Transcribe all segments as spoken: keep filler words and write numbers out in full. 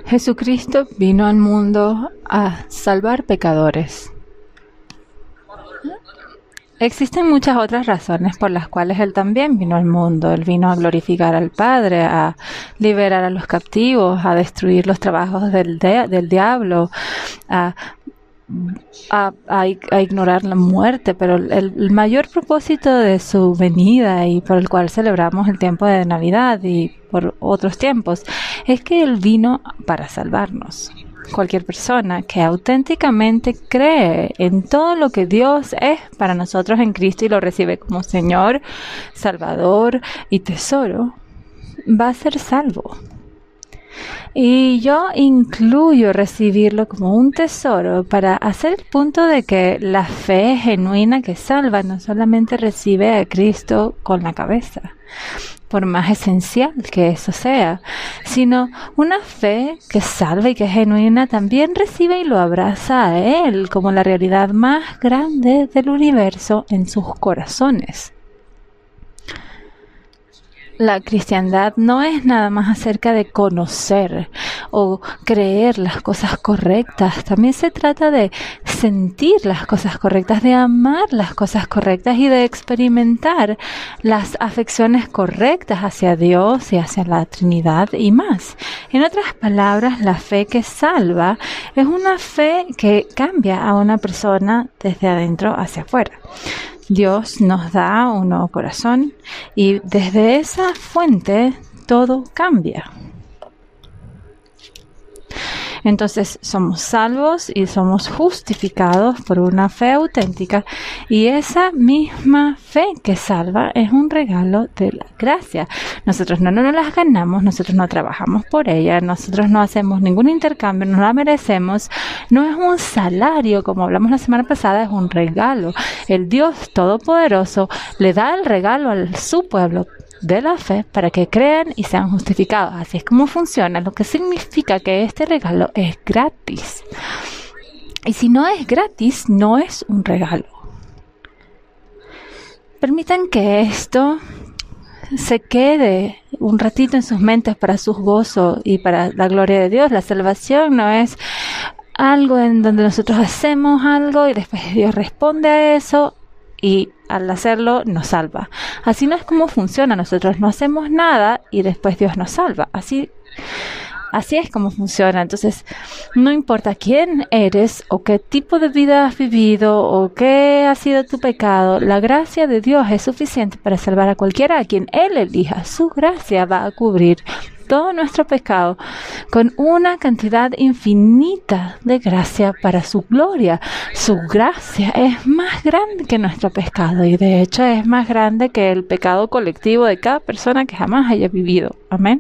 Jesucristo vino al mundo a salvar pecadores. Existen muchas otras razones por las cuales Él también vino al mundo. Él vino a glorificar al Padre, a liberar a los captivos, a destruir los trabajos del, de, del diablo, a, a, a, a ignorar la muerte. Pero el, el mayor propósito de su venida y por el cual celebramos el tiempo de Navidad y por otros tiempos es que Él vino para salvarnos. Cualquier persona que auténticamente cree en todo lo que Dios es para nosotros en Cristo y lo recibe como Señor, Salvador y tesoro, va a ser salvo. Y yo incluyo recibirlo como un tesoro para hacer el punto de que la fe genuina que salva no solamente recibe a Cristo con la cabeza, por más esencial que eso sea, sino una fe que salva y que es genuina también recibe y lo abraza a Él como la realidad más grande del universo en sus corazones. La cristiandad no es nada más acerca de conocer o creer las cosas correctas. También se trata de sentir las cosas correctas, de amar las cosas correctas y de experimentar las afecciones correctas hacia Dios y hacia la Trinidad y más. En otras palabras, la fe que salva es una fe que cambia a una persona desde adentro hacia afuera. Dios nos da un nuevo corazón y desde esa fuente todo cambia. Entonces somos salvos y somos justificados por una fe auténtica y esa misma fe que salva es un regalo de la gracia. Nosotros no nos las ganamos, nosotros no trabajamos por ella, nosotros no hacemos ningún intercambio, no la merecemos, no es un salario como hablamos la semana pasada, es un regalo. El Dios Todopoderoso le da el regalo a su pueblo de la fe para que crean y sean justificados. Así es como funciona, lo que significa que este regalo es gratis. Y si no es gratis, no es un regalo. Permitan que esto se quede un ratito en sus mentes para su gozo y para la gloria de Dios. La salvación no es algo en donde nosotros hacemos algo y después Dios responde a eso y al hacerlo nos salva. Así no es como funciona. Nosotros no hacemos nada y después Dios nos salva. Así, así es como funciona. Entonces, no importa quién eres o qué tipo de vida has vivido o qué ha sido tu pecado, la gracia de Dios es suficiente para salvar a cualquiera a quien Él elija. Su gracia va a cubrir todo nuestro pecado con una cantidad infinita de gracia para su gloria. Su gracia es más grande que nuestro pecado y de hecho es más grande que el pecado colectivo de cada persona que jamás haya vivido. Amén.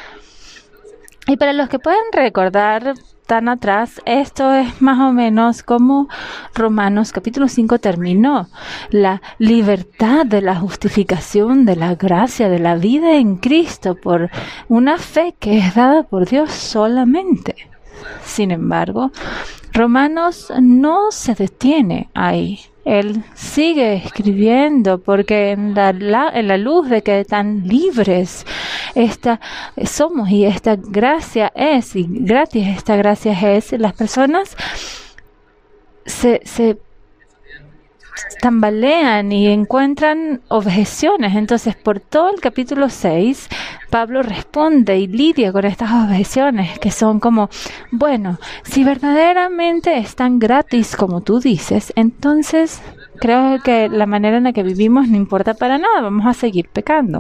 Y para los que pueden recordar tan atrás, esto es más o menos como Romanos capítulo cinco terminó. La libertad de la justificación, de la gracia, de la vida en Cristo por una fe que es dada por Dios solamente. Sin embargo, Romanos no se detiene ahí. Él sigue escribiendo porque en la, la, en la luz de que tan libres esta, somos y esta gracia es, y gratis esta gracia es, las personas se, se tambalean y encuentran objeciones. Entonces, por todo el capítulo seis, Pablo responde y lidia con estas objeciones que son como, bueno, si verdaderamente es tan gratis como tú dices, entonces creo que la manera en la que vivimos no importa para nada, vamos a seguir pecando.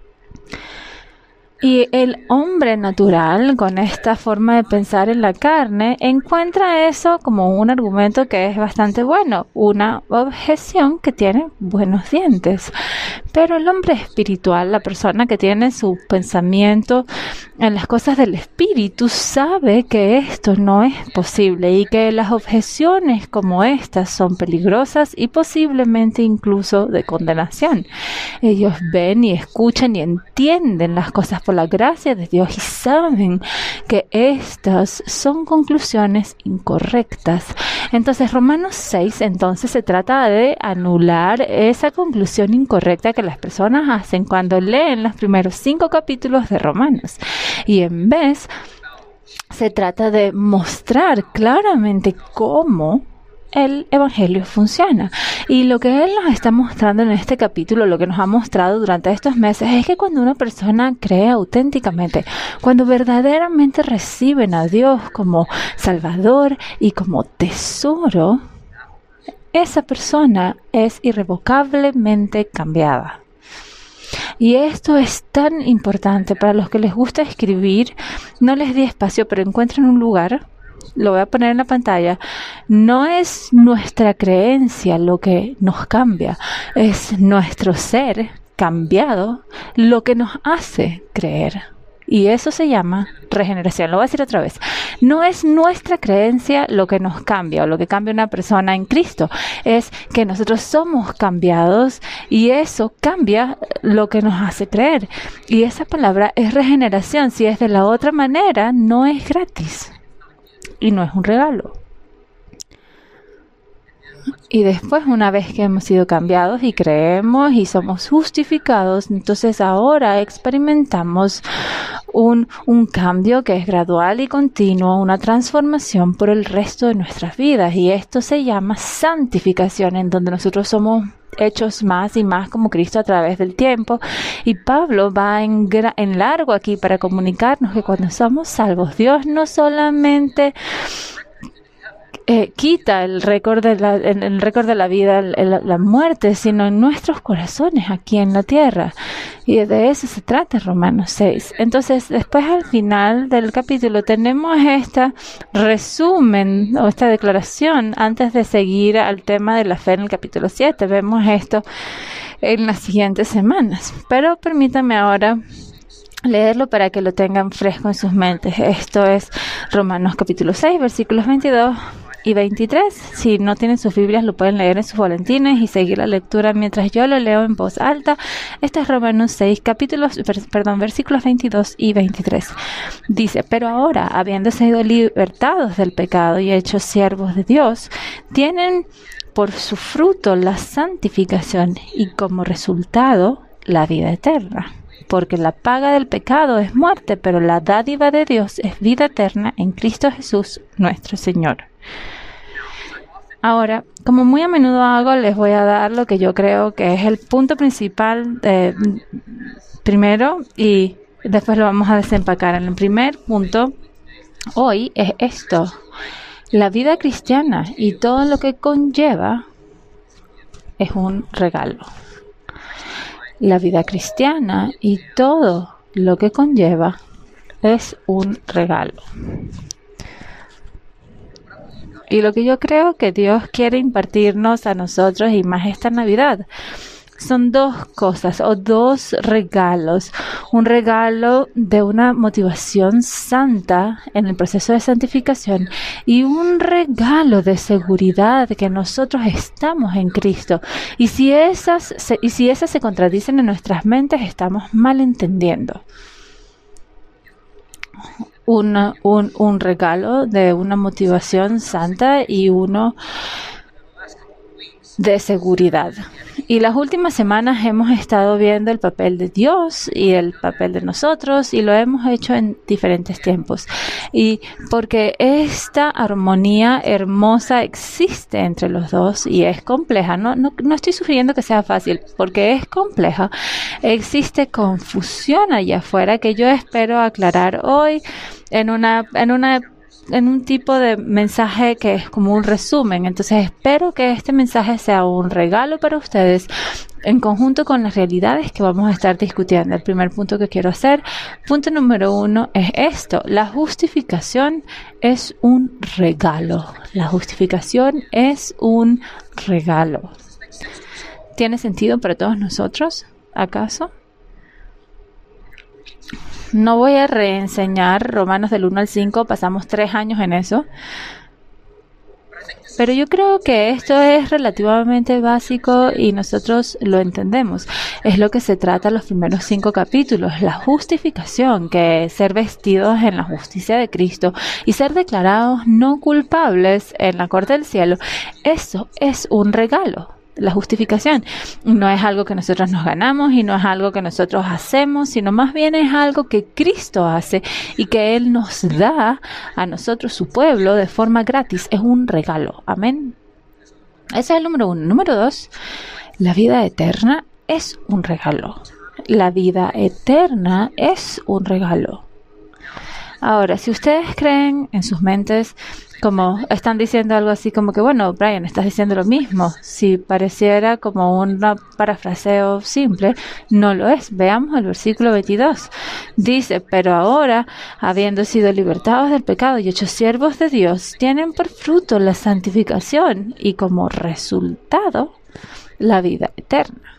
Y el hombre natural, con esta forma de pensar en la carne, encuentra eso como un argumento que es bastante bueno, una objeción que tiene buenos dientes. Pero el hombre espiritual, la persona que tiene su pensamiento en las cosas del espíritu, sabe que esto no es posible y que las objeciones como estas son peligrosas y posiblemente incluso de condenación. Ellos ven y escuchan y entienden las cosas por la gracia de Dios y saben que estas son conclusiones incorrectas. Entonces, Romanos seis, entonces se trata de anular esa conclusión incorrecta que las personas hacen cuando leen los primeros cinco capítulos de Romanos. Y en vez se trata de mostrar claramente cómo el evangelio funciona. Y lo que él nos está mostrando en este capítulo, lo que nos ha mostrado durante estos meses, es que cuando una persona cree auténticamente, cuando verdaderamente reciben a Dios como Salvador y como tesoro, esa persona es irrevocablemente cambiada. Y esto es tan importante para los que les gusta escribir. No les di espacio, pero encuentren un lugar. Lo voy a poner en la pantalla. No es nuestra creencia lo que nos cambia, es nuestro ser cambiado lo que nos hace creer. Y eso se llama regeneración. Lo voy a decir otra vez. No es nuestra creencia lo que nos cambia o lo que cambia una persona en Cristo. Es que nosotros somos cambiados y eso cambia lo que nos hace creer. Y esa palabra es regeneración. Si es de la otra manera, no es gratis. Y no es un regalo. Y después, una vez que hemos sido cambiados y creemos y somos justificados, entonces ahora experimentamos un, un cambio que es gradual y continuo, una transformación por el resto de nuestras vidas. Y esto se llama santificación, en donde nosotros somos hechos más y más como Cristo a través del tiempo. Y Pablo va en, en largo aquí para comunicarnos que cuando somos salvos, Dios no solamente Eh, quita el récord de la, el, el récord de la vida, el, el, la muerte, sino en nuestros corazones aquí en la tierra. Y de eso se trata Romanos seis. Entonces, después al final del capítulo tenemos este resumen o esta declaración antes de seguir al tema de la fe en el capítulo siete. Vemos esto en las siguientes semanas. Pero permítanme ahora leerlo para que lo tengan fresco en sus mentes. Esto es Romanos capítulo seis, versículos veintidós y veintitrés. Si no tienen sus Biblias, lo pueden leer en sus boletines y seguir la lectura mientras yo lo leo en voz alta. Este es Romanos seis, capítulos, perdón, versículos veintidós y veintitrés. Dice: pero ahora, habiendo sido libertados del pecado y hechos siervos de Dios, tienen por su fruto la santificación y como resultado la vida eterna. Porque la paga del pecado es muerte, pero la dádiva de Dios es vida eterna en Cristo Jesús, nuestro Señor. Ahora, como muy a menudo hago, les voy a dar lo que yo creo que es el punto principal de, primero, y después lo vamos a desempacar. En el primer punto, hoy, es esto: la vida cristiana y todo lo que conlleva es un regalo. La vida cristiana y todo lo que conlleva es un regalo. Y lo que yo creo que Dios quiere impartirnos a nosotros, y más esta Navidad, son dos cosas o dos regalos. Un regalo de una motivación santa en el proceso de santificación y un regalo de seguridad de que nosotros estamos en Cristo. Y si esas se, y si esas se contradicen en nuestras mentes, estamos mal entendiendo. Una, un, un regalo de una motivación santa y uno de seguridad. Y las últimas semanas hemos estado viendo el papel de Dios y el papel de nosotros, y lo hemos hecho en diferentes tiempos. Y porque esta armonía hermosa existe entre los dos y es compleja, no, no, no estoy sugiriendo que sea fácil, porque es compleja. Existe confusión allá afuera que yo espero aclarar hoy en una, en una en un tipo de mensaje que es como un resumen. Entonces espero que este mensaje sea un regalo para ustedes en conjunto con las realidades que vamos a estar discutiendo. El primer punto que quiero hacer, punto número uno, es esto: la justificación es un regalo. La justificación es un regalo. ¿Tiene sentido para todos nosotros, acaso? No voy a reenseñar Romanos del uno al cinco, pasamos tres años en eso. Pero yo creo que esto es relativamente básico y nosotros lo entendemos. Es lo que se trata los primeros cinco capítulos. La justificación, que es ser vestidos en la justicia de Cristo y ser declarados no culpables en la corte del cielo. Eso es un regalo. la justificación. No es algo que nosotros nos ganamos y no es algo que nosotros hacemos, sino más bien es algo que Cristo hace y que Él nos da a nosotros, su pueblo, de forma gratis. Es un regalo. Amén. Ese es el número uno. Número dos, la vida eterna es un regalo. La vida eterna es un regalo. Ahora, si ustedes creen en sus mentes, como están diciendo algo así como que, bueno, Brian, estás diciendo lo mismo. Si pareciera como un parafraseo simple, no lo es. Veamos el versículo veintidós. Dice, pero ahora, habiendo sido libertados del pecado y hechos siervos de Dios, tienen por fruto la santificación y como resultado la vida eterna.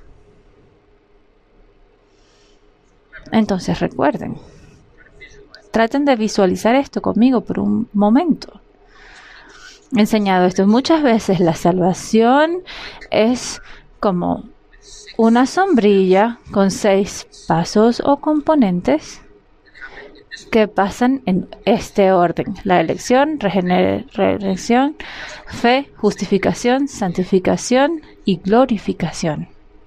Entonces recuerden, traten de visualizar esto conmigo por un momento. He enseñado esto muchas veces. La salvación es como una sombrilla con seis pasos o componentes que pasan en este orden: la elección, regeneración, fe, justificación, santificación y glorificación.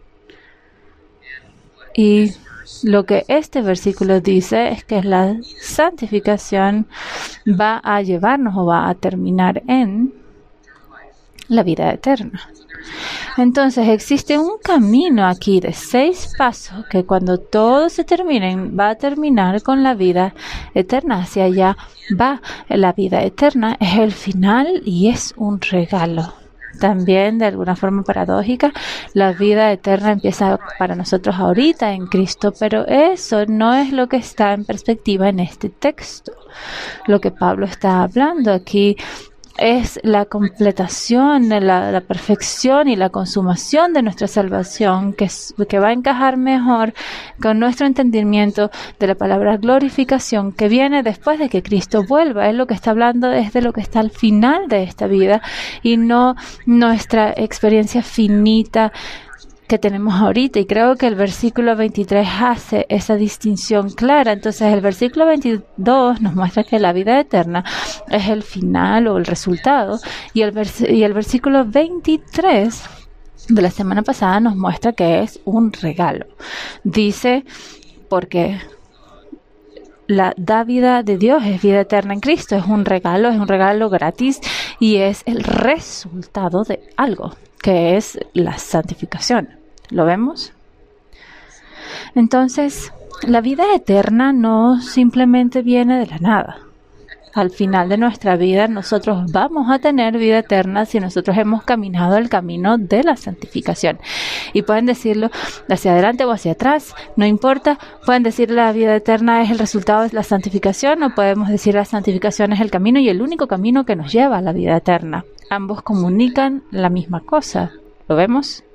Y lo que este versículo dice es que la santificación va a llevarnos o va a terminar en la vida eterna. Entonces existe un camino aquí de seis pasos que cuando todos se terminen va a terminar con la vida eterna. Hacia allá va la vida eterna, es el final y es un regalo. También, de alguna forma paradójica, la vida eterna empieza para nosotros ahorita en Cristo, pero eso no es lo que está en perspectiva en este texto. Lo que Pablo está hablando aquí es la completación, la, la perfección y la consumación de nuestra salvación, que, es, que va a encajar mejor con nuestro entendimiento de la palabra glorificación, que viene después de que Cristo vuelva. Es lo que está hablando, es de lo que está al final de esta vida y no nuestra experiencia finita que tenemos ahorita. Y creo que el versículo veintitrés hace esa distinción clara. Entonces el versículo veintidós nos muestra que la vida eterna es el final o el resultado, y el, vers- y el versículo veintitrés de la semana pasada nos muestra que es un regalo. Dice, porque la dávida de Dios es vida eterna en Cristo, es un regalo, es un regalo gratis y es el resultado de algo, que es la santificación. ¿Lo vemos? Entonces, la vida eterna no simplemente viene de la nada. Al final de nuestra vida, nosotros vamos a tener vida eterna si nosotros hemos caminado el camino de la santificación. Y pueden decirlo hacia adelante o hacia atrás, no importa. Pueden decir la vida eterna es el resultado de la santificación, o podemos decir la santificación es el camino y el único camino que nos lleva a la vida eterna. Ambos comunican la misma cosa. ¿Lo vemos?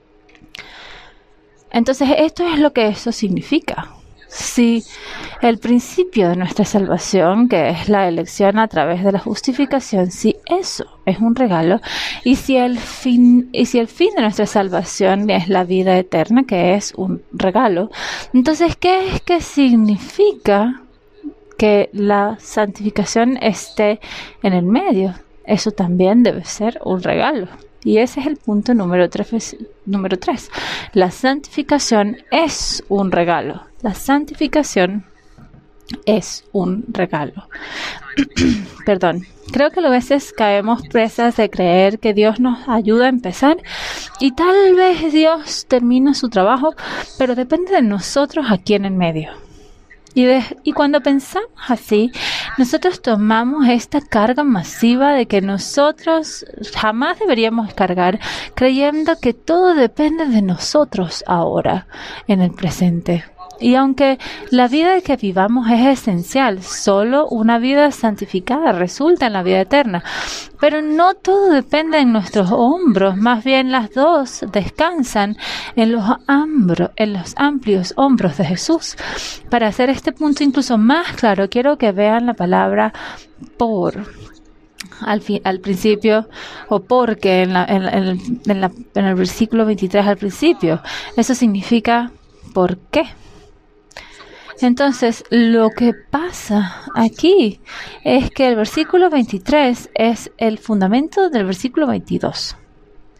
Entonces, esto es lo que eso significa. Si el principio de nuestra salvación, que es la elección a través de la justificación, si eso es un regalo, y si el fin, y si el fin de nuestra salvación es la vida eterna, que es un regalo, entonces, ¿qué es que significa que la santificación esté en el medio? Eso también debe ser un regalo. Y ese es el punto número tres. Número tres. La santificación es un regalo. La santificación es un regalo. Perdón. Creo que a veces caemos presas de creer que Dios nos ayuda a empezar y tal vez Dios termina su trabajo, pero depende de nosotros aquí en el medio. Y, de, y cuando pensamos así, nosotros tomamos esta carga masiva de que nosotros jamás deberíamos cargar, creyendo que todo depende de nosotros ahora, en el presente. Y aunque la vida que vivamos es esencial, solo una vida santificada resulta en la vida eterna. Pero no todo depende en nuestros hombros, más bien las dos descansan en los, ambro, en los amplios hombros de Jesús. Para hacer este punto incluso más claro, quiero que vean la palabra por. Al, fin, al principio, o porque en, la, en, la, en, el, en, la, en el versículo veintitrés al principio. Eso significa ¿por qué? Entonces, lo que pasa aquí es que el versículo veintitrés es el fundamento del versículo veintidós.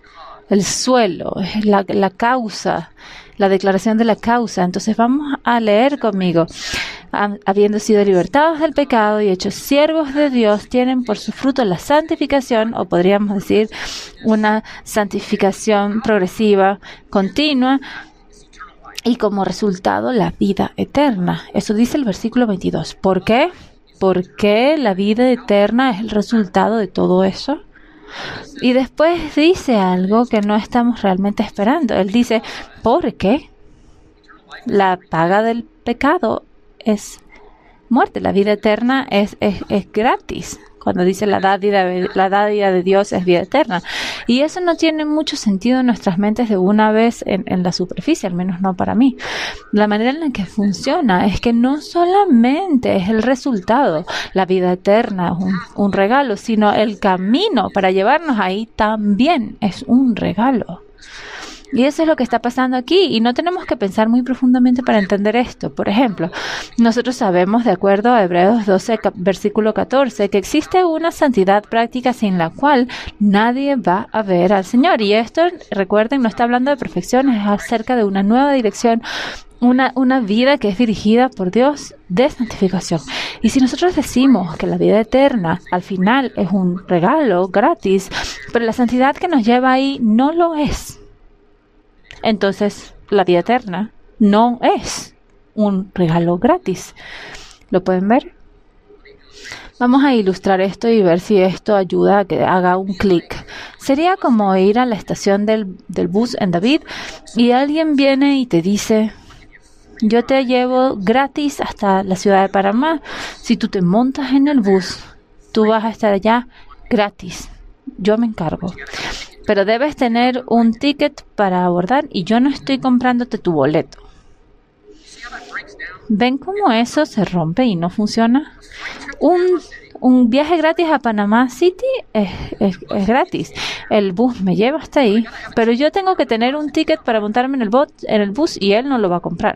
el suelo, es la, la causa, la declaración de la causa. Entonces vamos a leer conmigo. Habiendo sido libertados del pecado y hechos siervos de Dios, tienen por su fruto la santificación, o podríamos decir una santificación progresiva, continua, y como resultado la vida eterna. Eso dice el versículo veintidós. ¿Por qué? Porque la vida eterna es el resultado de todo eso. Y después dice algo que no estamos realmente esperando. Él dice, ¿por qué? La paga del pecado es muerte. La vida eterna es, es, es gratis. Cuando dice la dádiva, la dádiva de Dios es vida eterna. Y eso no tiene mucho sentido en nuestras mentes de una vez en, en la superficie, al menos no para mí. La manera en la que funciona es que no solamente es el resultado, la vida eterna es un, un regalo, sino el camino para llevarnos ahí también es un regalo. Y eso es lo que está pasando aquí, y no tenemos que pensar muy profundamente para entender esto. Por ejemplo, nosotros sabemos, de acuerdo a Hebreos doce, versículo catorce, que existe una santidad práctica sin la cual nadie va a ver al Señor. Y esto, recuerden, no está hablando de perfección, es acerca de una nueva dirección, una, una vida que es dirigida por Dios de santificación. Y si nosotros decimos que la vida eterna al final es un regalo gratis, pero la santidad que nos lleva ahí no lo es, entonces la vida eterna no es un regalo gratis. ¿Lo pueden ver? Vamos a ilustrar esto y ver si esto ayuda a que haga un clic. Sería como ir a la estación del, del bus en David y alguien viene y te dice, yo te llevo gratis hasta la ciudad de Panamá. Si tú te montas en el bus, tú vas a estar allá gratis. Yo me encargo. Pero debes tener un ticket para abordar y yo no estoy comprándote tu boleto. ¿Ven cómo eso se rompe y no funciona? Un, un viaje gratis a Panamá City es, es, es gratis. El bus me lleva hasta ahí, pero yo tengo que tener un ticket para montarme en el, bot, en el bus y él no lo va a comprar.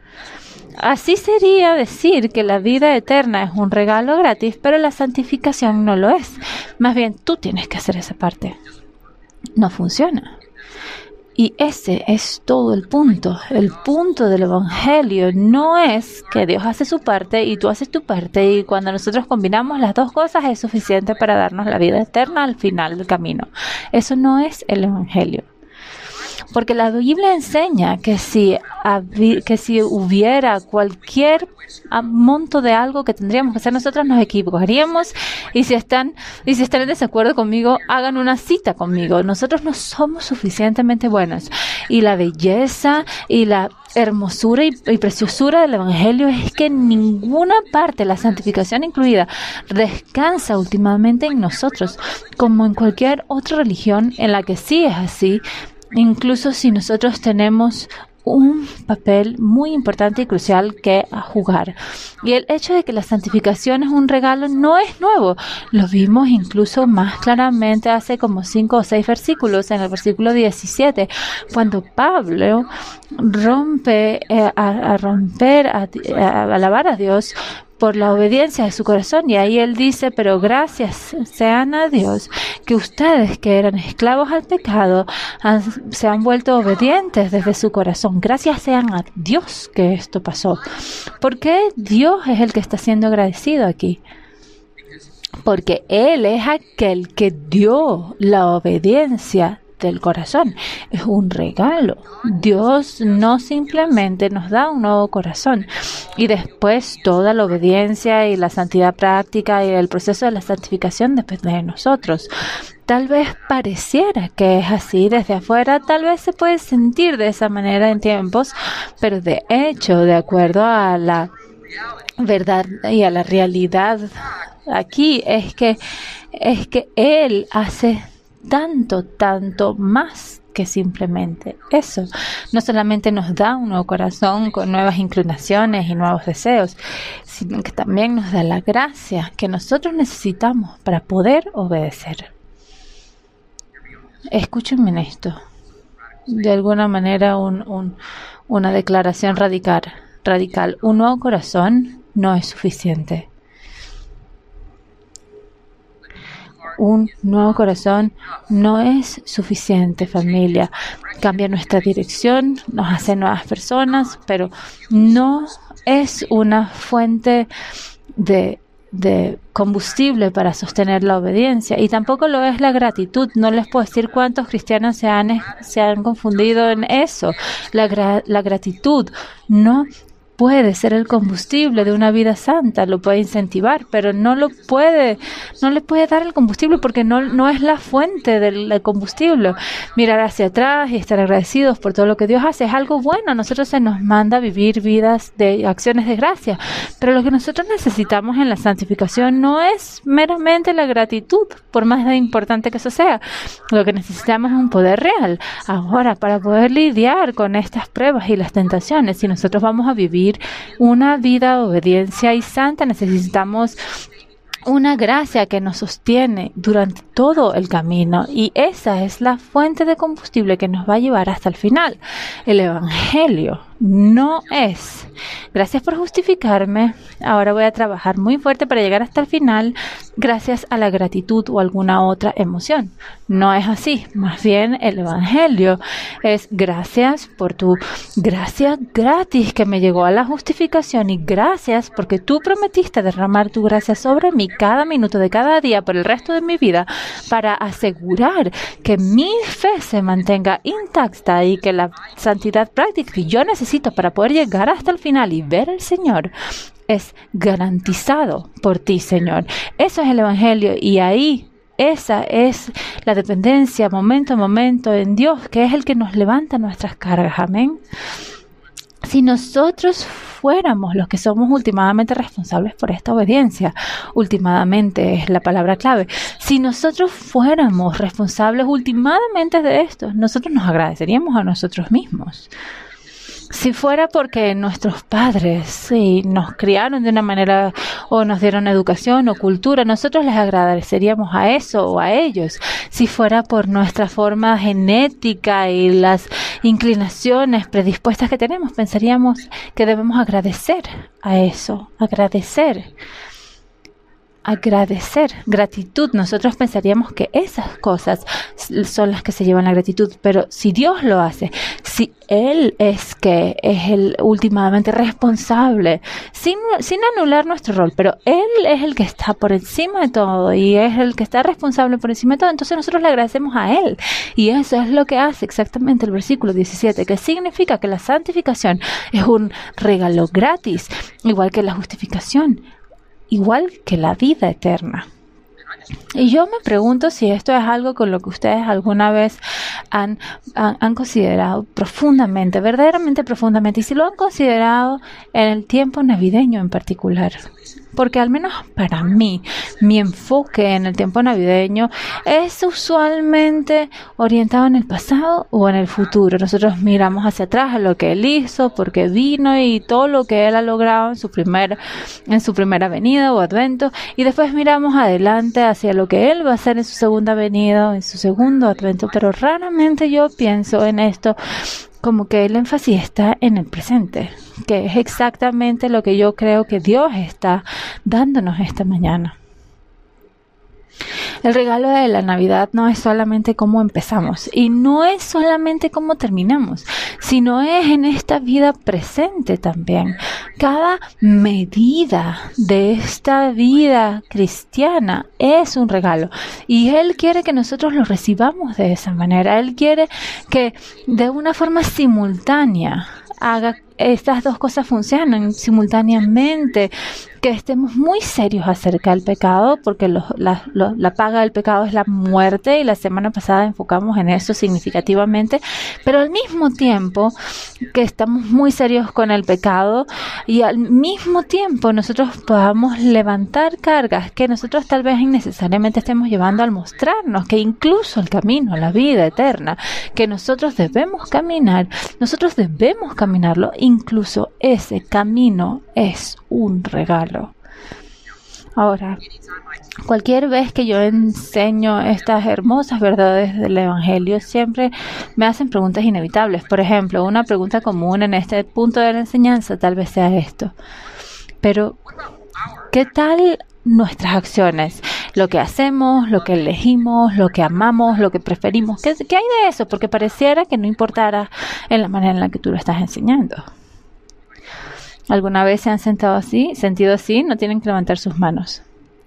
Así sería decir que la vida eterna es un regalo gratis, pero la santificación no lo es. Más bien, tú tienes que hacer esa parte. No funciona. Y ese es todo el punto. El punto del Evangelio no es que Dios hace su parte y tú haces tu parte, y cuando nosotros combinamos las dos cosas es suficiente para darnos la vida eterna al final del camino. Eso no es el Evangelio. Porque la Biblia enseña que si, que si hubiera cualquier monto de algo que tendríamos que hacer, nosotros nos equivocaríamos, y si están y si están en desacuerdo conmigo, hagan una cita conmigo. Nosotros no somos suficientemente buenos, y la belleza y la hermosura y, y preciosura del Evangelio es que en ninguna parte, la santificación incluida, descansa últimamente en nosotros, como en cualquier otra religión en la que sí es así. Incluso si nosotros tenemos un papel muy importante y crucial que jugar. Y el hecho de que la santificación es un regalo no es nuevo. Lo vimos incluso más claramente hace como cinco o seis versículos, en el versículo diecisiete, cuando Pablo rompe eh, a, a romper, a, a alabar a Dios por la obediencia de su corazón. Y ahí él dice, pero gracias sean a Dios que ustedes, que eran esclavos al pecado, han, se han vuelto obedientes desde su corazón. Gracias sean a Dios que esto pasó. ¿Por qué Dios es el que está siendo agradecido aquí? Porque Él es aquel que dio la obediencia del corazón. Es un regalo. Dios no simplemente nos da un nuevo corazón y después toda la obediencia y la santidad práctica y el proceso de la santificación depende de nosotros. Tal vez pareciera que es así desde afuera, tal vez se puede sentir de esa manera en tiempos, pero de hecho, de acuerdo a la verdad y a la realidad aquí, es que es que Él hace tanto, tanto más que simplemente eso. No solamente nos da un nuevo corazón con nuevas inclinaciones y nuevos deseos, sino que también nos da la gracia que nosotros necesitamos para poder obedecer. Escúchenme en esto. De alguna manera un, un, una declaración radical, radical. Un nuevo corazón no es suficiente. un nuevo corazón no es suficiente, familia. Cambia nuestra dirección, nos hace nuevas personas, pero no es una fuente de, de combustible para sostener la obediencia. Y tampoco lo es la gratitud. No les puedo decir cuántos cristianos se han, se han confundido en eso. La, gra, la gratitud no puede ser el combustible de una vida santa, lo puede incentivar, pero no lo puede, no le puede dar el combustible porque no, no es la fuente del, del combustible. Mirar hacia atrás y estar agradecidos por todo lo que Dios hace es algo bueno. A nosotros se nos manda vivir vidas de acciones de gracia, pero lo que nosotros necesitamos en la santificación no es meramente la gratitud, por más de importante que eso sea. Lo que necesitamos es un poder real. Ahora, para poder lidiar con estas pruebas y las tentaciones, si nosotros vamos a vivir una vida de obediencia y santa, necesitamos una gracia que nos sostiene durante todo el camino, y esa es la fuente de combustible que nos va a llevar hasta el final. El Evangelio no es gracias por justificarme, ahora voy a trabajar muy fuerte para llegar hasta el final gracias a la gratitud o alguna otra emoción. No es así. Más bien el Evangelio es gracias por tu gracia gratis que me llegó a la justificación, y gracias porque tú prometiste derramar tu gracia sobre mí cada minuto de cada día por el resto de mi vida para asegurar que mi fe se mantenga intacta y que la santidad práctica que yo necesito para poder llegar hasta el final y ver al Señor es garantizado por ti, Señor. Eso es el Evangelio, y ahí esa es la dependencia momento a momento en Dios, que es el que nos levanta nuestras cargas. Amén. Si nosotros fuéramos los que somos últimamente responsables por esta obediencia, últimamente es la palabra clave, si nosotros fuéramos responsables últimamente de esto, nosotros nos agradeceríamos a nosotros mismos. Si fuera porque nuestros padres sí, nos criaron de una manera o nos dieron educación o cultura, nosotros les agradeceríamos a eso o a ellos. Si fuera por nuestra forma genética y las inclinaciones predispuestas que tenemos, pensaríamos que debemos agradecer a eso, agradecer. Agradecer, gratitud. Nosotros pensaríamos que esas cosas son las que se llevan la gratitud, pero si Dios lo hace, si Él es que es el últimamente responsable, sin, sin anular nuestro rol, pero Él es el que está por encima de todo y es el que está responsable por encima de todo, entonces nosotros le agradecemos a Él, y eso es lo que hace exactamente el versículo diecisiete, que significa que la santificación es un regalo gratis, igual que la justificación, igual que la vida eterna. Y yo me pregunto si esto es algo con lo que ustedes alguna vez han, han, han considerado profundamente, verdaderamente profundamente, y si lo han considerado en el tiempo navideño en particular. Porque al menos para mí, mi enfoque en el tiempo navideño es usualmente orientado en el pasado o en el futuro. Nosotros miramos hacia atrás a lo que Él hizo, porque vino y todo lo que Él ha logrado en su, primer, en su primera venida o advento, y después miramos adelante hacia lo que Él va a hacer en su segunda venida o en su segundo advento. Pero raramente yo pienso en esto como que el énfasis está en el presente, que es exactamente lo que yo creo que Dios está dándonos esta mañana. El regalo de la Navidad no es solamente cómo empezamos y no es solamente cómo terminamos, sino es en esta vida presente también. Cada medida de esta vida cristiana es un regalo, y Él quiere que nosotros lo recibamos de esa manera. Él quiere que de una forma simultánea haga estas dos cosas funcionen simultáneamente, que estemos muy serios acerca del pecado, porque lo, la, lo, la paga del pecado es la muerte, y la semana pasada enfocamos en eso significativamente, pero al mismo tiempo que estamos muy serios con el pecado, y al mismo tiempo nosotros podamos levantar cargas que nosotros tal vez innecesariamente estemos llevando al mostrarnos que incluso el camino a la vida eterna que nosotros debemos caminar, nosotros debemos caminarlo, incluso ese camino es un regalo. Ahora, cualquier vez que yo enseño estas hermosas verdades del Evangelio, siempre me hacen preguntas inevitables. Por ejemplo, una pregunta común en este punto de la enseñanza tal vez sea esto: pero, ¿qué tal nuestras acciones? lo que hacemos, lo que elegimos, lo que amamos, lo que preferimos. ¿Qué, qué hay de eso? Porque pareciera que no importara en la manera en la que tú lo estás enseñando. ¿Alguna vez se han sentado así, sentido así? No tienen que levantar sus manos.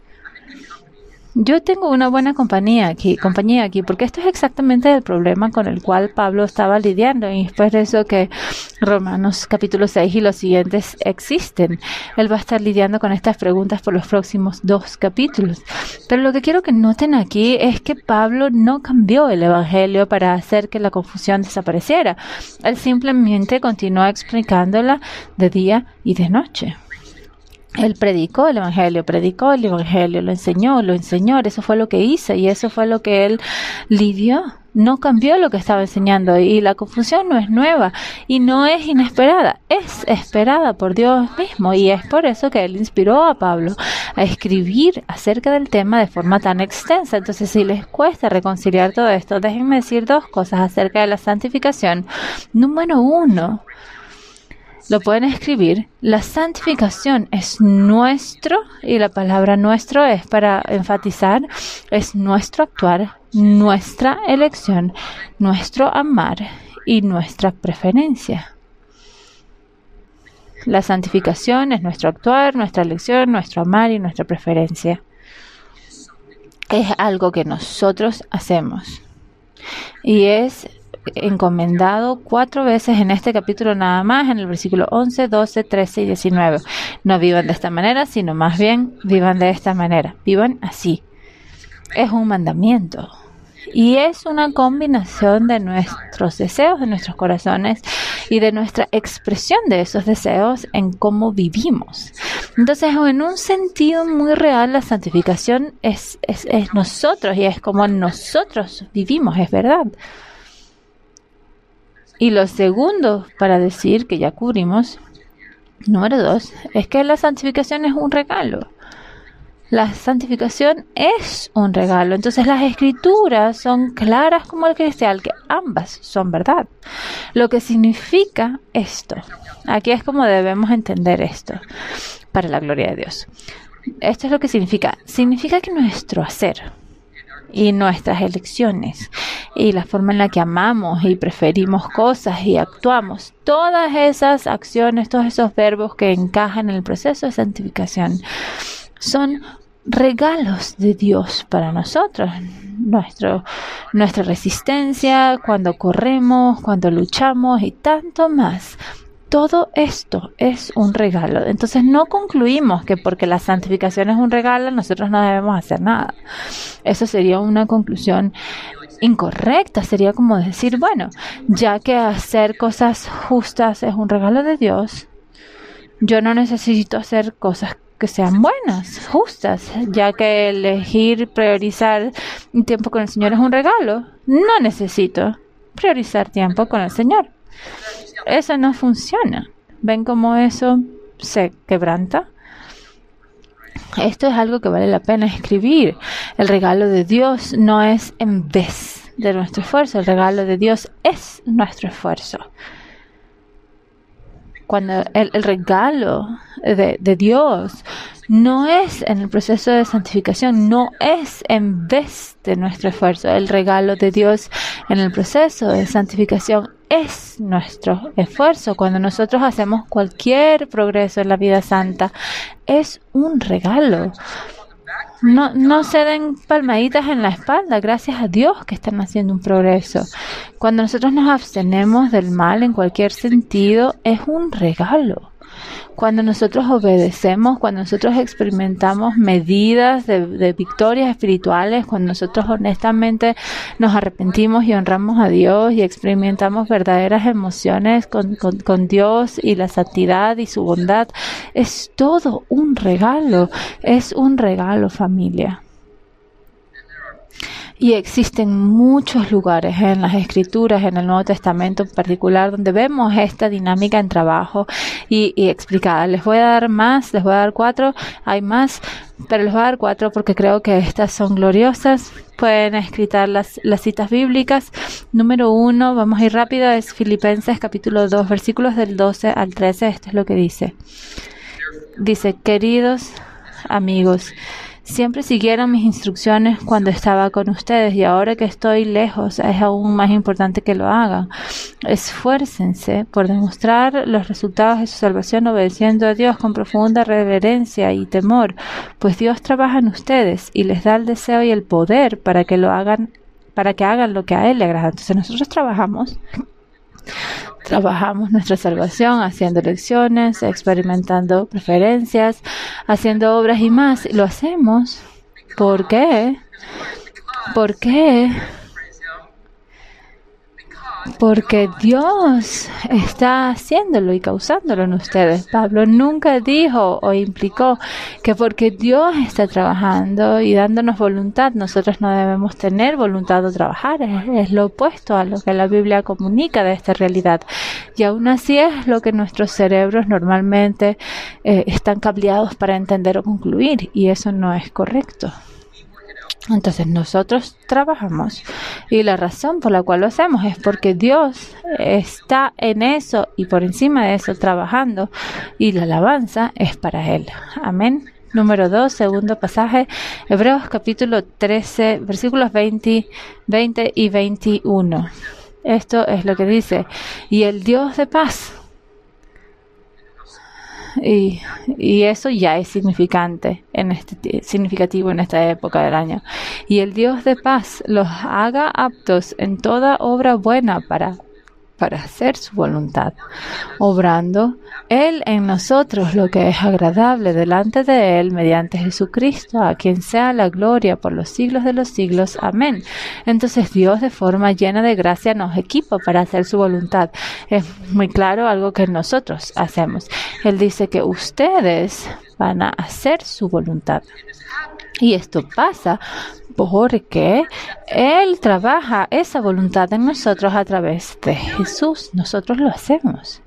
Yo tengo una buena compañía aquí, compañía aquí, porque esto es exactamente el problema con el cual Pablo estaba lidiando, y es por eso que Romanos capítulo seis y los siguientes existen. Él va a estar lidiando con estas preguntas por los próximos dos capítulos. Pero lo que quiero que noten aquí es que Pablo no cambió el evangelio para hacer que la confusión desapareciera. Él simplemente continuó explicándola de día y de noche. Él predicó el evangelio, predicó el evangelio, lo enseñó, lo enseñó, eso fue lo que hizo y eso fue lo que él lidió. No cambió lo que estaba enseñando y la confusión no es nueva y no es inesperada, es esperada por Dios mismo, y es por eso que él inspiró a Pablo a escribir acerca del tema de forma tan extensa. Entonces, si les cuesta reconciliar todo esto, déjenme decir dos cosas acerca de la santificación. Número uno, lo pueden escribir: la santificación es nuestro, y la palabra nuestro es para enfatizar, es nuestro actuar, nuestra elección, nuestro amar y nuestra preferencia. La santificación es nuestro actuar, nuestra elección, nuestro amar y nuestra preferencia. Es algo que nosotros hacemos y es encomendado cuatro veces en este capítulo nada más, en el versículo once, doce, trece y diecinueve. No vivan de esta manera, sino más bien vivan de esta manera. Vivan así. Es un mandamiento y es una combinación de nuestros deseos, de nuestros corazones y de nuestra expresión de esos deseos en cómo vivimos. Entonces, en un sentido muy real, la santificación es, es, es nosotros, y es como nosotros vivimos, es verdad. Y lo segundo, para decir que ya cubrimos, número dos, es que la santificación es un regalo. La santificación es un regalo. Entonces las escrituras son claras como el cristal, que ambas son verdad. Lo que significa esto, aquí es como debemos entender esto, para la gloria de Dios. Esto es lo que significa. Significa que nuestro hacer y nuestras elecciones y la forma en la que amamos y preferimos cosas y actuamos, todas esas acciones, todos esos verbos que encajan en el proceso de santificación, son regalos de Dios para nosotros. Nuestro, nuestra resistencia, cuando corremos, cuando luchamos y tanto más. Todo esto es un regalo. Entonces no concluimos que porque la santificación es un regalo, nosotros no debemos hacer nada. Eso sería una conclusión incorrecta. Sería como decir, bueno, ya que hacer cosas justas es un regalo de Dios, yo no necesito hacer cosas que sean buenas, justas, ya que elegir priorizar tiempo con el Señor es un regalo. No necesito priorizar tiempo con el Señor. Eso no funciona. ¿Ven cómo eso se quebranta? Esto es algo que vale la pena escribir. El regalo de Dios no es en vez de nuestro esfuerzo. El regalo de Dios es nuestro esfuerzo. Cuando el, el regalo de, de Dios no es en el proceso de santificación, no es en vez de nuestro esfuerzo. El regalo de Dios en el proceso de santificación es nuestro esfuerzo. Cuando nosotros hacemos cualquier progreso en la vida santa, es un regalo. No, no se den palmaditas en la espalda. Gracias a Dios que están haciendo un progreso. Cuando nosotros nos abstenemos del mal en cualquier sentido, es un regalo. Cuando nosotros obedecemos, cuando nosotros experimentamos medidas de, de victorias espirituales, cuando nosotros honestamente nos arrepentimos y honramos a Dios y experimentamos verdaderas emociones con, con, con Dios y la santidad y su bondad, es todo un regalo, es un regalo, familia. Y existen muchos lugares en las Escrituras, en el Nuevo Testamento en particular, donde vemos esta dinámica en trabajo y, y explicada. Les voy a dar más, les voy a dar cuatro, hay más, pero les voy a dar cuatro porque creo que estas son gloriosas. Pueden escritar las, las citas bíblicas. Número uno, vamos a ir rápido, es Filipenses capítulo dos, versículos del doce al trece. Esto es lo que dice. Dice, queridos amigos, Siempre siguieron mis instrucciones cuando estaba con ustedes y ahora que estoy lejos es aún más importante que lo hagan. Esfuércense por demostrar los resultados de su salvación obedeciendo a Dios con profunda reverencia y temor, pues Dios trabaja en ustedes y les da el deseo y el poder para que lo hagan, para que hagan lo que a Él le agrada. Entonces nosotros trabajamos Trabajamos nuestra salvación haciendo lecciones, experimentando preferencias, haciendo obras y más. Lo hacemos. ¿Por qué? ¿Por qué? Porque Dios está haciéndolo y causándolo en ustedes. Pablo nunca dijo o implicó que porque Dios está trabajando y dándonos voluntad, nosotros no debemos tener voluntad de trabajar. Es, es lo opuesto a lo que la Biblia comunica de esta realidad. Y aún así es lo que nuestros cerebros normalmente eh, están cableados para entender o concluir. Y eso no es correcto. Entonces nosotros trabajamos y la razón por la cual lo hacemos es porque Dios está en eso y por encima de eso trabajando y la alabanza es para Él. Amén. Número dos, segundo pasaje, Hebreos capítulo trece, versículos veinte, veinte y veintiuno. Esto es lo que dice: y el Dios de paz. Y, y eso ya es significante en este, significativo en esta época del año. Y el Dios de paz los haga aptos en toda obra buena para, para hacer su voluntad, obrando Él en nosotros lo que es agradable delante de Él mediante Jesucristo, a quien sea la gloria por los siglos de los siglos. Amén. Entonces Dios de forma llena de gracia nos equipa para hacer su voluntad. Es muy claro algo que nosotros hacemos. Él dice que ustedes van a hacer su voluntad. Y esto pasa porque Él trabaja esa voluntad en nosotros a través de Jesús. Nosotros lo hacemos.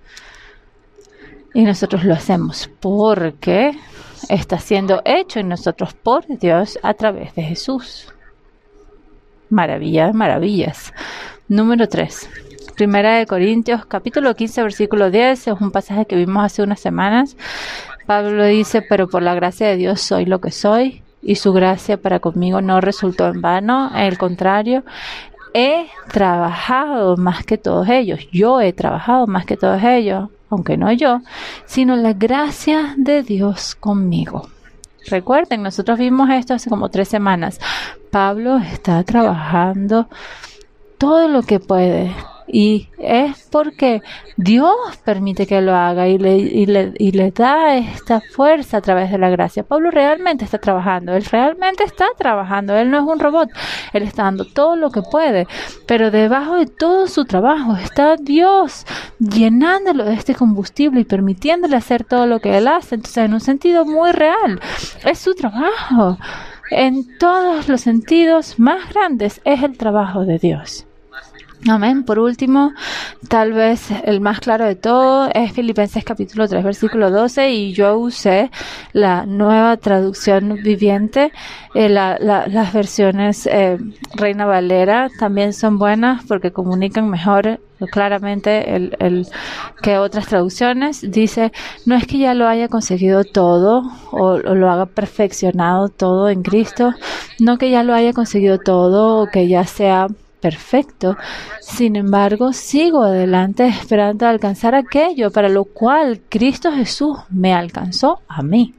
Y nosotros lo hacemos porque está siendo hecho en nosotros por Dios a través de Jesús. Maravilla de maravillas. Número tres. Primera de Corintios, capítulo quince, versículo diez. Es un pasaje que vimos hace unas semanas. Pablo dice: pero por la gracia de Dios soy lo que soy, y su gracia para conmigo no resultó en vano. Al contrario, he trabajado más que todos ellos. Yo he trabajado más que todos ellos, aunque no yo, sino la gracia de Dios conmigo. Recuerden, nosotros vimos esto hace como tres semanas. Pablo está trabajando todo lo que puede. Y es porque Dios permite que lo haga y le, y, le, y le da esta fuerza a través de la gracia. Pablo realmente está trabajando, él realmente está trabajando, él no es un robot, él está dando todo lo que puede, pero debajo de todo su trabajo está Dios llenándolo de este combustible y permitiéndole hacer todo lo que él hace. Entonces, en un sentido muy real, es su trabajo. En todos los sentidos más grandes es el trabajo de Dios. Amén. Por último, tal vez el más claro de todo es Filipenses capítulo tres, versículo doce, y yo usé la nueva traducción viviente. Eh, la, la, las versiones eh, Reina Valera también son buenas porque comunican mejor claramente el, el que otras traducciones. Dice: no es que ya lo haya conseguido todo o, o lo haga perfeccionado todo en Cristo, no que ya lo haya conseguido todo o que ya sea perfecto. Sin embargo, sigo adelante esperando alcanzar aquello para lo cual Cristo Jesús me alcanzó a mí.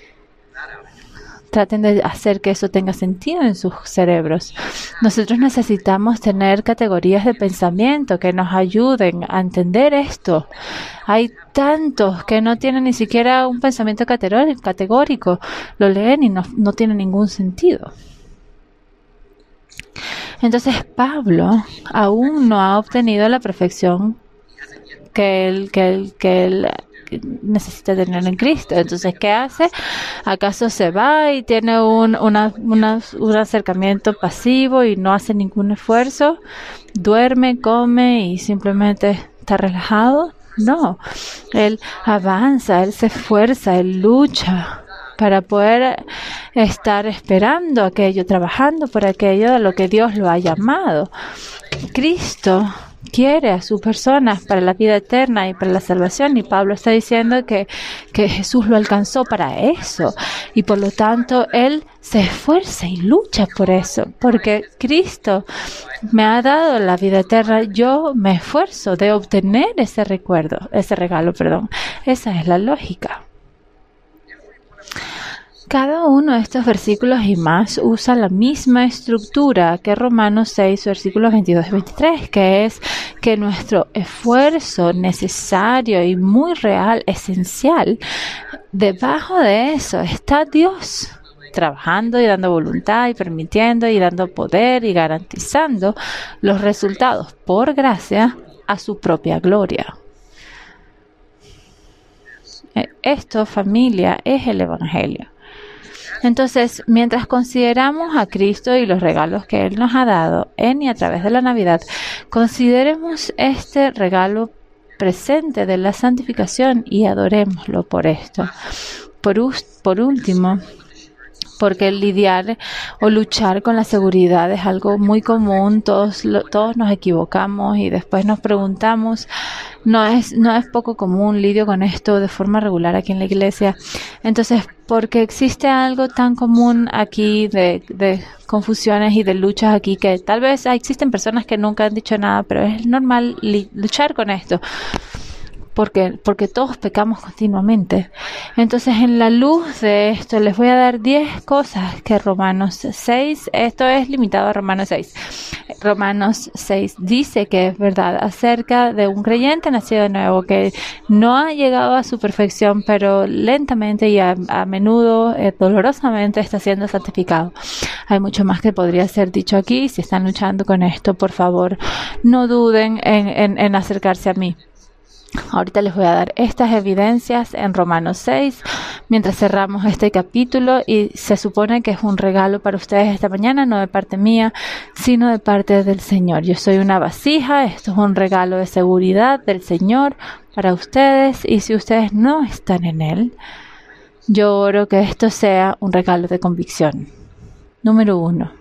Traten de hacer que eso tenga sentido en sus cerebros. Nosotros necesitamos tener categorías de pensamiento que nos ayuden a entender esto. Hay tantos que no tienen ni siquiera un pensamiento categórico. Lo leen y no, no tiene ningún sentido. Entonces Pablo aún no ha obtenido la perfección que él, que él, que él necesita tener en Cristo. Entonces, ¿qué hace? ¿Acaso se va y tiene un, una, una, un acercamiento pasivo y no hace ningún esfuerzo? ¿Duerme, come y simplemente está relajado? No, él avanza, él se esfuerza, él lucha para poder estar esperando aquello, trabajando por aquello a lo que Dios lo ha llamado. Cristo quiere a sus personas para la vida eterna y para la salvación. Y Pablo está diciendo que, que Jesús lo alcanzó para eso. Y por lo tanto, Él se esfuerza y lucha por eso. Porque Cristo me ha dado la vida eterna. Yo me esfuerzo de obtener ese recuerdo, ese regalo, perdón. Esa es la lógica. Cada uno de estos versículos y más usa la misma estructura que Romanos seis, versículos veintidós y veintitrés, que es que nuestro esfuerzo necesario y muy real, esencial, debajo de eso está Dios, trabajando y dando voluntad y permitiendo y dando poder y garantizando los resultados por gracia a su propia gloria. Esto, familia, es el Evangelio. Entonces, mientras consideramos a Cristo y los regalos que Él nos ha dado en y a través de la Navidad, consideremos este regalo presente de la santificación y adorémoslo por esto. Por, por último, porque lidiar o luchar con la seguridad es algo muy común, todos, lo, todos nos equivocamos y después nos preguntamos, no es, no es poco común, lidio con esto de forma regular aquí en la iglesia. Entonces, porque existe algo tan común aquí de, de confusiones y de luchas aquí, que tal vez existen personas que nunca han dicho nada, pero es normal li, luchar con esto. Porque, porque todos pecamos continuamente. Entonces, en la luz de esto, les voy a dar diez cosas que Romanos seis, esto es limitado a Romanos seis. Romanos seis dice que es verdad acerca de un creyente nacido de nuevo, que no ha llegado a su perfección, pero lentamente y a, a menudo, eh, dolorosamente, está siendo santificado. Hay mucho más que podría ser dicho aquí. Si están luchando con esto, por favor, no duden en, en, en acercarse a mí. Ahorita les voy a dar estas evidencias en Romanos seis, mientras cerramos este capítulo, y se supone que es un regalo para ustedes esta mañana, no de parte mía, sino de parte del Señor. Yo soy una vasija, esto es un regalo de seguridad del Señor para ustedes, y si ustedes no están en Él, yo oro que esto sea un regalo de convicción. Número uno.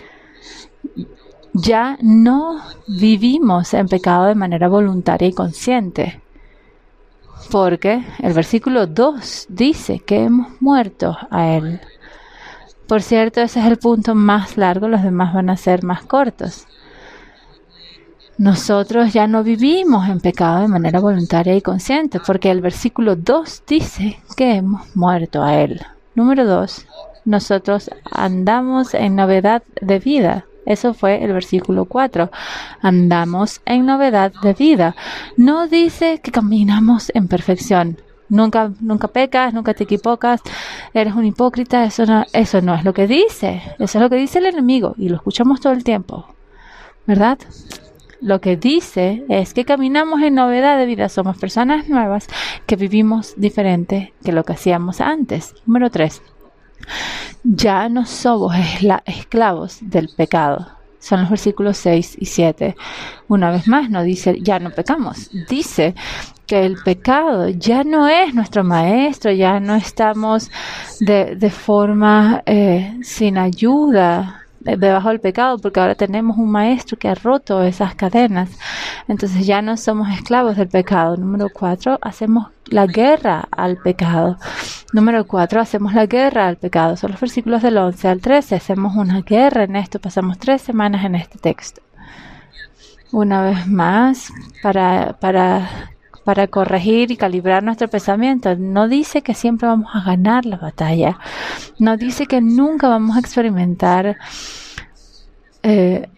Ya no vivimos en pecado de manera voluntaria y consciente, porque el versículo dos dice que hemos muerto a Él. Por cierto, ese es el punto más largo, los demás van a ser más cortos. Nosotros ya no vivimos en pecado de manera voluntaria y consciente, porque el versículo dos dice que hemos muerto a Él. Número dos, nosotros andamos en novedad de vida. Eso fue el versículo cuatro. Andamos en novedad de vida. No dice que caminamos en perfección. Nunca, nunca pecas, nunca te equivocas, eres un hipócrita. Eso no, eso no es lo que dice. Eso es lo que dice el enemigo y lo escuchamos todo el tiempo, ¿verdad? Lo que dice es que caminamos en novedad de vida. Somos personas nuevas que vivimos diferente que lo que hacíamos antes. Número tres. Ya no somos esla- esclavos del pecado. Son los versículos seis y siete. Una vez más, no dice ya no pecamos. Dice que el pecado ya no es nuestro maestro, ya no estamos de, de forma eh, sin ayuda debajo del pecado, porque ahora tenemos un maestro que ha roto esas cadenas. Entonces ya no somos esclavos del pecado. Número cuatro, hacemos la guerra al pecado. Número cuatro, hacemos la guerra al pecado. Son los versículos del once al trece. Hacemos una guerra en esto. Pasamos tres semanas en este texto. Una vez más, para, para, para corregir y calibrar nuestro pensamiento. No dice que siempre vamos a ganar la batalla. No dice que nunca vamos a experimentar eh,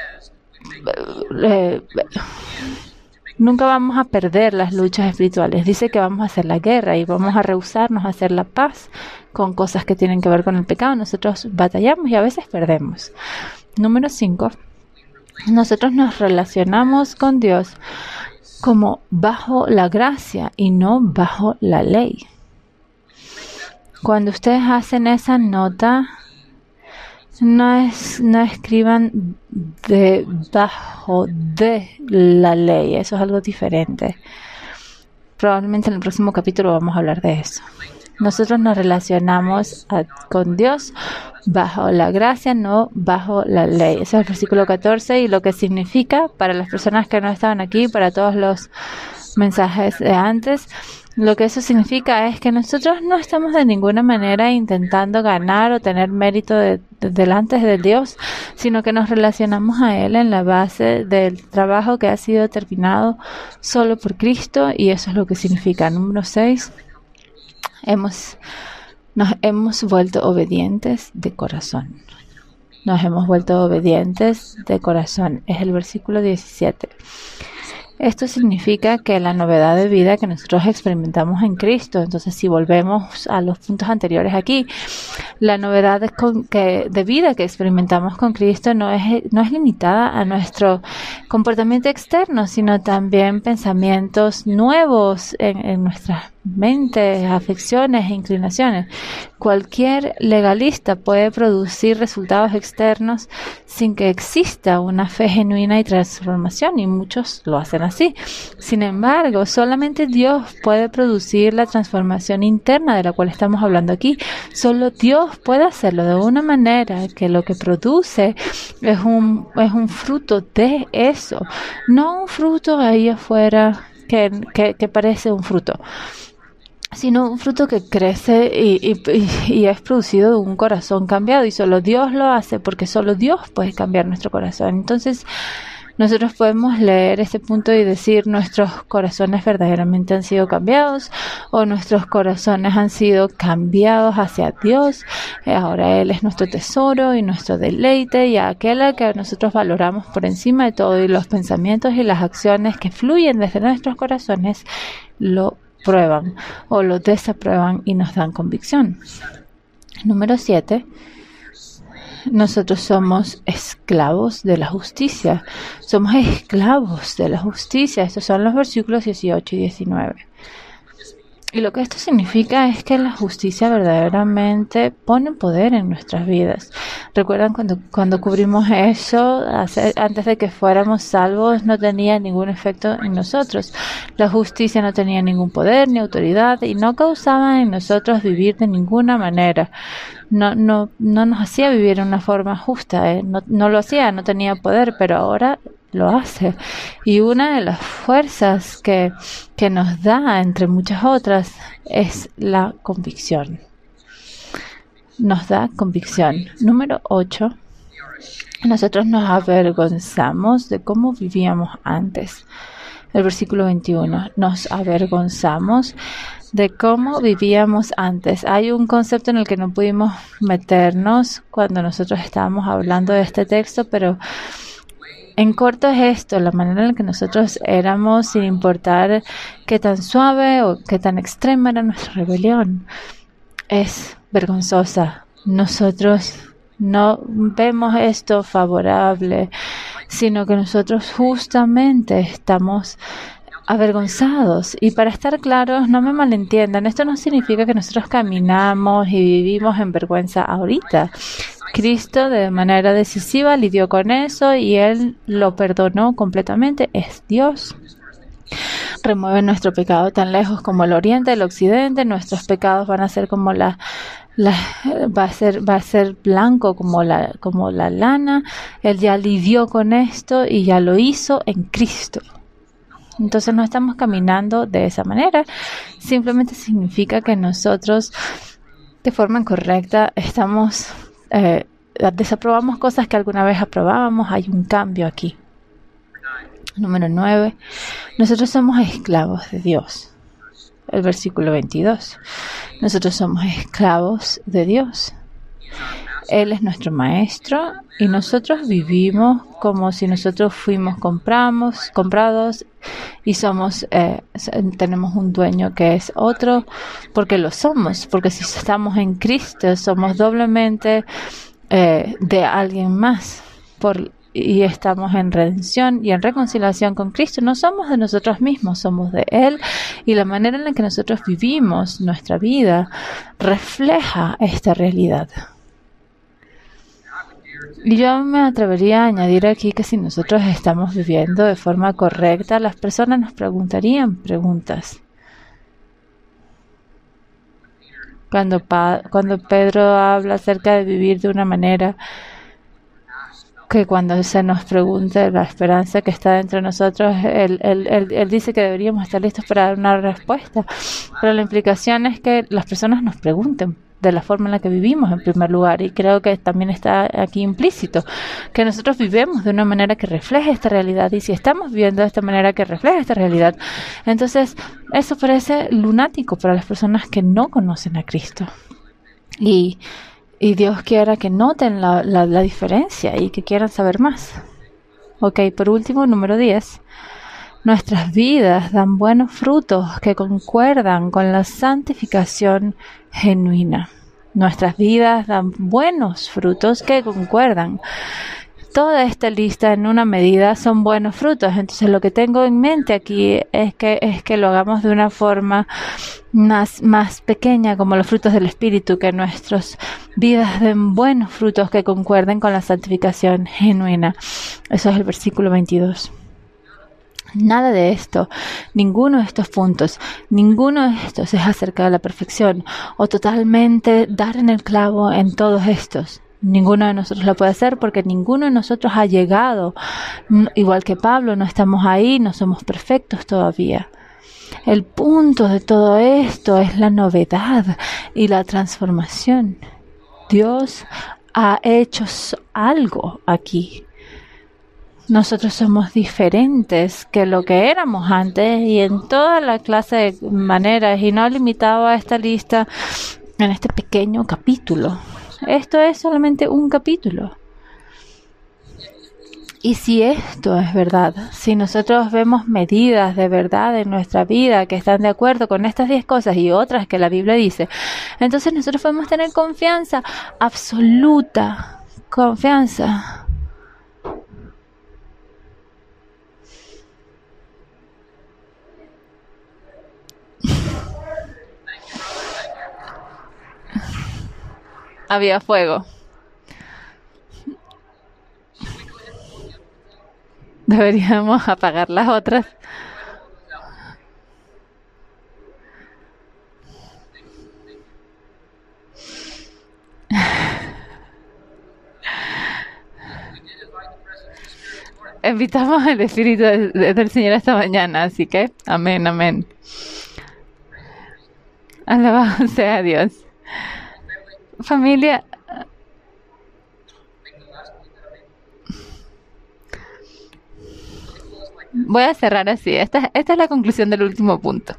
eh, nunca vamos a perder las luchas espirituales. Dice que vamos a hacer la guerra y vamos a rehusarnos a hacer la paz con cosas que tienen que ver con el pecado. Nosotros batallamos y a veces perdemos. Número cinco. Nosotros nos relacionamos con Dios como bajo la gracia y no bajo la ley. Cuando ustedes hacen esa nota, no es, no escriban debajo de la ley. Eso es algo diferente. Probablemente en el próximo capítulo vamos a hablar de eso. Nosotros nos relacionamos a, con Dios bajo la gracia, no bajo la ley. Ese es el versículo catorce, y lo que significa para las personas que no estaban aquí, para todos los mensajes de antes, lo que eso significa es que nosotros no estamos de ninguna manera intentando ganar o tener mérito de, de, delante de Dios, sino que nos relacionamos a Él en la base del trabajo que ha sido terminado solo por Cristo, y eso es lo que significa. Número seis, hemos, nos hemos vuelto obedientes de corazón. Nos hemos vuelto obedientes de corazón. Es el versículo diecisiete. Esto significa que la novedad de vida que nosotros experimentamos en Cristo, entonces si volvemos a los puntos anteriores aquí, la novedad de, con, que, de vida que experimentamos con Cristo no es, no es limitada a nuestro comportamiento externo, sino también pensamientos nuevos en, en nuestras mentes, afecciones e inclinaciones. Cualquier legalista puede producir resultados externos sin que exista una fe genuina y transformación, y muchos lo hacen así. Sin embargo, solamente Dios puede producir la transformación interna de la cual estamos hablando aquí. Solo Dios puede hacerlo de una manera que lo que produce es un, es un fruto de eso, no un fruto ahí afuera que, que, que parece un fruto, sino un fruto que crece y, y, y es producido de un corazón cambiado, y solo Dios lo hace, porque solo Dios puede cambiar nuestro corazón. Entonces, nosotros podemos leer este punto y decir: nuestros corazones verdaderamente han sido cambiados, o nuestros corazones han sido cambiados hacia Dios. Ahora Él es nuestro tesoro y nuestro deleite, y aquel a que nosotros valoramos por encima de todo, y los pensamientos y las acciones que fluyen desde nuestros corazones lo prueban o lo desaprueban y nos dan convicción. Número siete. Nosotros somos esclavos de la justicia. Somos esclavos de la justicia. Estos son los versículos dieciocho y diecinueve. Y lo que esto significa es que la justicia verdaderamente pone poder en nuestras vidas. ¿Recuerdan cuando, cuando cubrimos eso, hace, antes de que fuéramos salvos, no tenía ningún efecto en nosotros? La justicia no tenía ningún poder ni autoridad, y no causaba en nosotros vivir de ninguna manera. No, no, no nos hacía vivir de una forma justa, ¿eh? no, no lo hacía, no tenía poder, pero ahora lo hace. Y una de las fuerzas que, que nos da, entre muchas otras, es la convicción. Nos da convicción. Número ocho. Nosotros nos avergonzamos de cómo vivíamos antes. El versículo veintiuno. Nos avergonzamos de cómo vivíamos antes. Hay un concepto en el que no pudimos meternos cuando nosotros estábamos hablando de este texto, pero en corto es esto: la manera en la que nosotros éramos, sin importar qué tan suave o qué tan extrema era nuestra rebelión, es vergonzosa. Nosotros no vemos esto favorable, sino que nosotros justamente estamos avergonzados. Y para estar claros, no me malentiendan, esto no significa que nosotros caminamos y vivimos en vergüenza ahorita. Cristo de manera decisiva lidió con eso y Él lo perdonó completamente. Es Dios. Remueve nuestro pecado tan lejos como el oriente del occidente. Nuestros pecados van a ser como la, la va a ser va a ser blanco como la como la lana. Él ya lidió con esto y ya lo hizo en Cristo. Entonces no estamos caminando de esa manera. Simplemente significa que nosotros, de forma incorrecta, estamos eh, desaprobamos cosas que alguna vez aprobábamos. Hay un cambio aquí. Número nueve. Nosotros somos esclavos de Dios. El versículo veintidós. Nosotros somos esclavos de Dios. Él es nuestro maestro y nosotros vivimos como si nosotros fuimos compramos, comprados y somos eh, tenemos un dueño que es otro, porque lo somos, porque si estamos en Cristo somos doblemente eh, de alguien más por, y estamos en redención y en reconciliación con Cristo. No somos de nosotros mismos, somos de Él, y la manera en la que nosotros vivimos nuestra vida refleja esta realidad. Y yo me atrevería a añadir aquí que si nosotros estamos viviendo de forma correcta, las personas nos preguntarían preguntas. Cuando, pa cuando Pedro habla acerca de vivir de una manera que cuando se nos pregunte la esperanza que está dentro de nosotros, él, él, él, él dice que deberíamos estar listos para dar una respuesta. Pero la implicación es que las personas nos pregunten de la forma en la que vivimos en primer lugar, y creo que también está aquí implícito que nosotros vivemos de una manera que refleje esta realidad, y si estamos viviendo de esta manera que refleja esta realidad, entonces eso parece lunático para las personas que no conocen a Cristo, y, y Dios quiera que noten la, la, la diferencia y que quieran saber más. Ok, por último, número diez. Nuestras vidas dan buenos frutos que concuerdan con la santificación genuina. Nuestras vidas dan buenos frutos que concuerdan. Toda esta lista en una medida son buenos frutos. Entonces lo que tengo en mente aquí es que, es que lo hagamos de una forma más, más pequeña, como los frutos del Espíritu, que nuestras vidas den buenos frutos que concuerden con la santificación genuina. Eso es el versículo veintidós. Nada de esto, ninguno de estos puntos, ninguno de estos es acerca de la perfección o totalmente dar en el clavo en todos estos. Ninguno de nosotros lo puede hacer porque ninguno de nosotros ha llegado. Igual que Pablo, no estamos ahí, no somos perfectos todavía. El punto de todo esto es la novedad y la transformación. Dios ha hecho algo aquí. Nosotros somos diferentes que lo que éramos antes, y en toda la clase de maneras, y no limitado a esta lista en este pequeño capítulo. Esto es solamente un capítulo. Y si esto es verdad, si nosotros vemos medidas de verdad en nuestra vida que están de acuerdo con estas diez cosas y otras que la Biblia dice, entonces nosotros podemos tener confianza, absoluta confianza. Había fuego. Deberíamos apagar las otras. Invitamos al Espíritu del Señor esta mañana, así que amén, amén. Alabado sea Dios. Familia, voy a cerrar así. Esta, esta es la conclusión del último punto.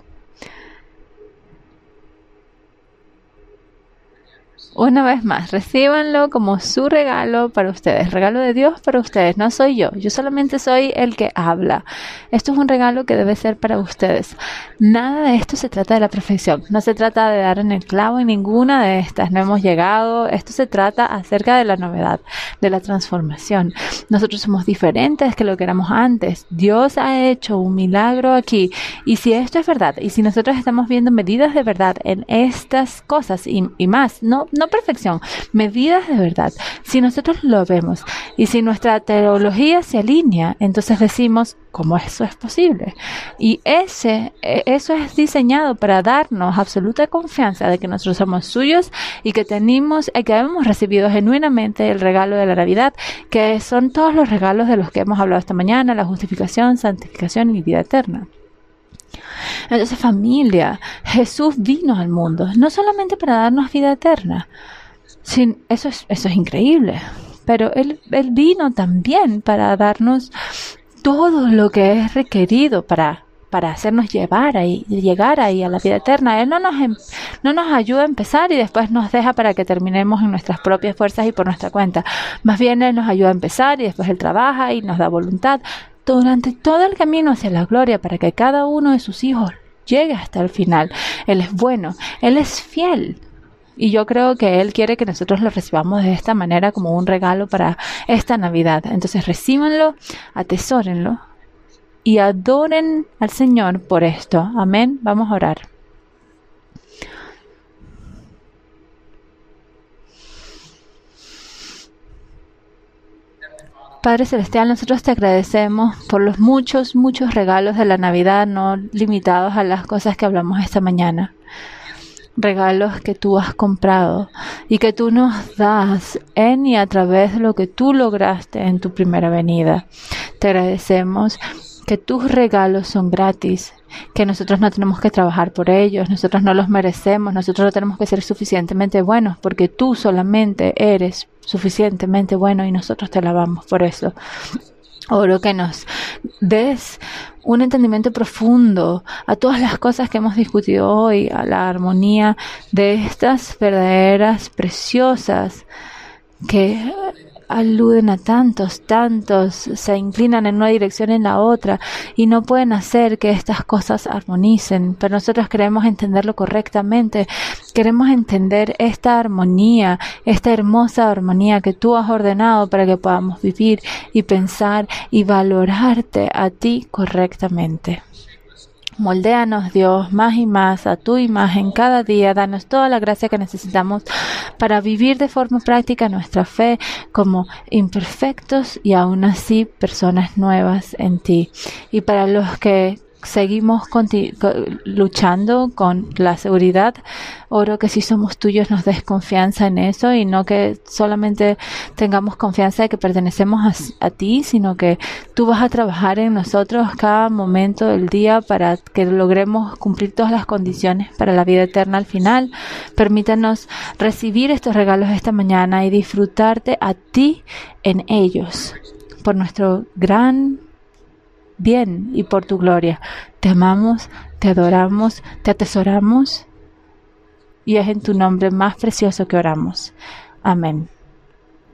Una vez más, recíbanlo como su regalo para ustedes, regalo de Dios para ustedes. No soy yo, yo solamente soy el que habla. Esto es un regalo que debe ser para ustedes. Nada de esto se trata de la perfección, no se trata de dar en el clavo en ninguna de estas. No hemos llegado, esto se trata acerca de la novedad, de la transformación. Nosotros somos diferentes que lo que éramos antes. Dios ha hecho un milagro aquí, y si esto es verdad, y si nosotros estamos viendo medidas de verdad en estas cosas y, y más, no no perfección, medidas de verdad. Si nosotros lo vemos y si nuestra teología se alinea, entonces decimos, ¿cómo eso es posible? Y ese, eso es diseñado para darnos absoluta confianza de que nosotros somos suyos y que tenemos, que hemos recibido genuinamente el regalo de la Navidad, que son todos los regalos de los que hemos hablado esta mañana: la justificación, santificación y vida eterna. Entonces, familia, Jesús vino al mundo no solamente para darnos vida eterna. Sin, eso, es, eso es increíble. Pero él, él vino también para darnos todo lo que es requerido para, para hacernos llevar ahí, llegar ahí a la vida eterna. Él no nos, no nos ayuda a empezar y después nos deja para que terminemos en nuestras propias fuerzas y por nuestra cuenta. Más bien Él nos ayuda a empezar y después Él trabaja y nos da voluntad durante todo el camino hacia la gloria para que cada uno de sus hijos llegue hasta el final. Él es bueno, Él es fiel. Y yo creo que Él quiere que nosotros lo recibamos de esta manera como un regalo para esta Navidad. Entonces recíbanlo, atesórenlo y adoren al Señor por esto. Amén. Vamos a orar. Padre Celestial, nosotros te agradecemos por los muchos, muchos regalos de la Navidad, no limitados a las cosas que hablamos esta mañana. regalos que tú has comprado y que tú nos das en y a través de lo que tú lograste en tu primera venida. Te agradecemos que tus regalos son gratis, que nosotros no tenemos que trabajar por ellos, nosotros no los merecemos, nosotros no tenemos que ser suficientemente buenos porque tú solamente eres suficientemente bueno y nosotros te alabamos por eso. Oro que nos des un entendimiento profundo a todas las cosas que hemos discutido hoy, a la armonía de estas verdaderas preciosas que aluden a tantos, tantos, se inclinan en una dirección en la otra y no pueden hacer que estas cosas armonicen, pero nosotros queremos entenderlo correctamente, queremos entender esta armonía, esta hermosa armonía que tú has ordenado para que podamos vivir y pensar y valorarte a ti correctamente. Moldéanos, Dios, más y más a tu imagen cada día. Danos toda la gracia que necesitamos para vivir de forma práctica nuestra fe como imperfectos y aún así personas nuevas en ti. Y para los que seguimos conti- luchando con la seguridad, oro que si somos tuyos nos des confianza en eso y no que solamente tengamos confianza de que pertenecemos a, a ti, sino que tú vas a trabajar en nosotros cada momento del día para que logremos cumplir todas las condiciones para la vida eterna al final. Permítanos recibir estos regalos esta mañana y disfrutarte a ti en ellos por nuestro gran bien y por tu gloria. Te amamos, te adoramos, te atesoramos y es en tu nombre más precioso que oramos. Amén.